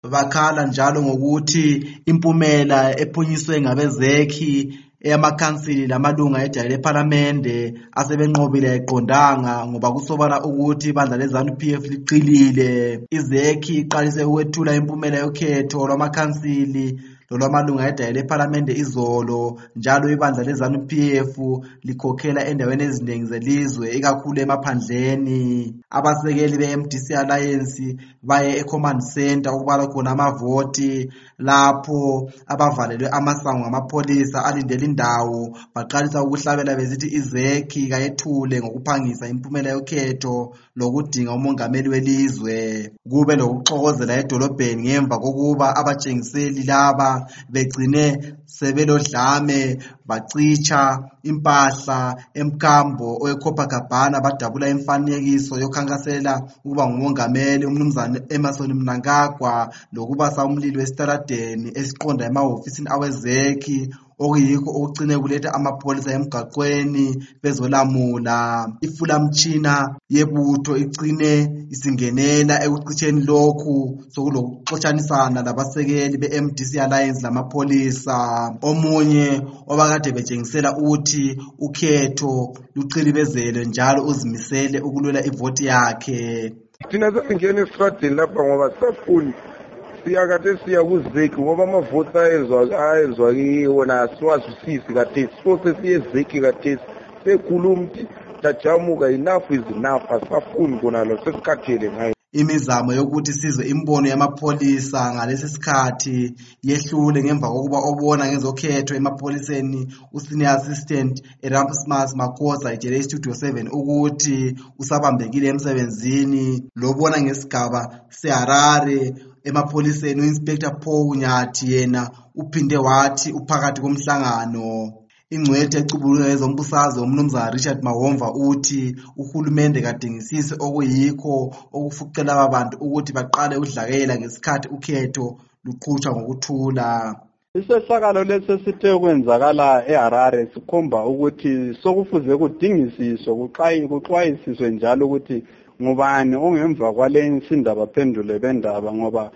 Bakhala njalo ngokuthi impumela ephunyiswe ngabezekhi eyamakhansili lamalunga ejele lephalamende asebenqobile ayiqondanga ngoba kusobala ukuthi ibandla le-ZANU-PF liqilile. Izekhi iqalise ukwethula impumela yokhetho lwamakhansili lolwamalunga ejele lephalamende izolo, njalo ibandla le-ZANU-PF likhokhela endaweni eziningi zelizwe ikakhulu emaphandleni. Abasekeli be-MDC Alliance baye e-Command Center okubalwa khona amavoti lapho abavalelwe amasango ngamapholisa alindele indawo baqalisa ukuhlabela bezithi izekhi kayethule ngokuphangisa impumela yokhetho lokudinga umongameli welizwe. Kube lokuxokozela edolobheni ngemva kokuba abatshengiseli laba begcine sebelodlame bacitsha impahla emkambo oweCopacabana badabula imfanekiso yokhankasela ukuba ngumongameli umnumzana Emmerson Mnangagwa lokubasa umlilo esitaladeni esiqonda emahofisini awezekhi okuyikho okucine kuletha amapholisa emgaqweni bezolamula. Ifulamtshina yebutho icine isingenela ekucitsheni lokhu sokulokuxotshanisana labasekeli be-MDC Alliance lamapholisa. Omunye obakade betshengisela ukuthi ukhetho luqilibezele njalo uzimisele ukulwela ivoti yakhe. Thina sesingena esitradini lapha ngoba sisafuni siyakade siya kuzekhi ngoba amavoti ayezwa kiwona asiwazwisisi kade so sesiye ezekhi kade sekhuluma ukuthi tajamuka enough is enough asafuni kona lo sesikhathele ngayo. Imizamo yokuthi sizwe imbono yamapholisa ngalesi sikhathi yehlule ngemva kokuba obona ngezokhetho emapholiseni usenior assistant Erasmus Makhoza ejele Studio 7 ukuthi usabambekile emsebenzini. Lobona ngesigaba seHarare emapholiseni uInspector Paul Nyathi yena uphinde wathi uphakathi komhlangano. Ingcwethe ecubulula ezombusazwe umnumzana Richard Mahomva uthi uhulumende kadingisise okuyikho okufuqela abantu ukuthi baqale udlakela ngesikhathi ukhetho luqhutshwa ngokuthula. Isehlakalo lesesithe kwenzakala eHarare sikhomba ukuthi sokufuze kudingisiswe kuxwayisiswe njalo ukuthi ngubani ongemva kwale insindaba phendule bendaba ngoba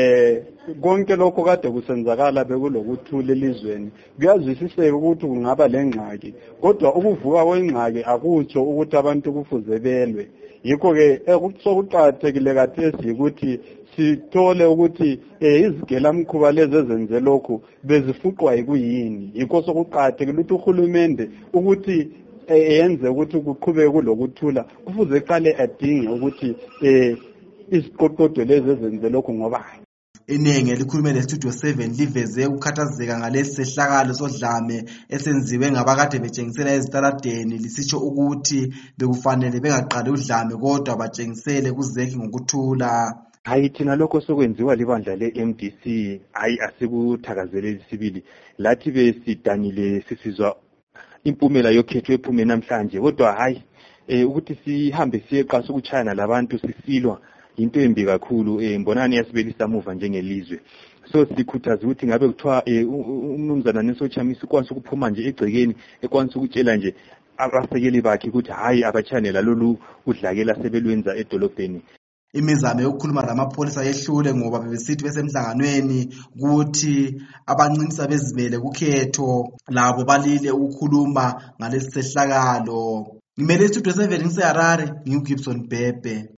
konke lokho kade kusenzakala bekulokuthula elizweni. Kuyazwisiseka ukuthi kungaba lengxaki kodwa ukuvuka kwengxaki akutsho ukuthi abantu kufuze belwe. Yikho ke sokuqhakathekile kathesi ukuthi sithole ukuthi izigelamkhuba lezi ezenze lokhu bezifuqwa yikuyini. Yikho sokuqhakathekile ukuthi uhulumende ukuthi yenze ukuthi kuqhubeke kulokuthula kufuze qale adinge ukuthi iziqoqodo lezi ezenze lokhu ngoba iningi elikhulume leStudio 7 liveze ukukhathazeka ngalesi sehlakalo sodlame esenziwe ngabakade betshengisela ezitaladeni lisitsho ukuthi bekufanele bengaqali udlame kodwa batshengisele kuzekhi ngokuthula. Hayi thina lokho sokwenziwa libandla le-MDC hayi asikuthakazeleli sibili lathi besidanile sisizwa impumela yokhetho ephume namhlanje kodwa hayi ukuthi sihambe siyeqasa ukuchayana labantu sisilwa into embi kakhulu mbonani yasibelisa muva njengelizwe. So sikhuthaza ukuthi ngabe kuthiwa umnumzana Nesochamisa ukwanisa ukuphuma nje egcekeni ekwanisa ukutshela nje abasekeli bakhe ukuthi hayi abachanela lolu udlakela sebelwenza edolobheni. Imizamo yokukhuluma lamapholisa yehlule ngoba bebesithi besemhlanganweni ukuthi abancinisa bezimele kukhetho labo balile ukukhuluma ngalesi sehlakalo. Ngimele iStudio 7 ngiseHarare, ngiuGibson Bhebhe.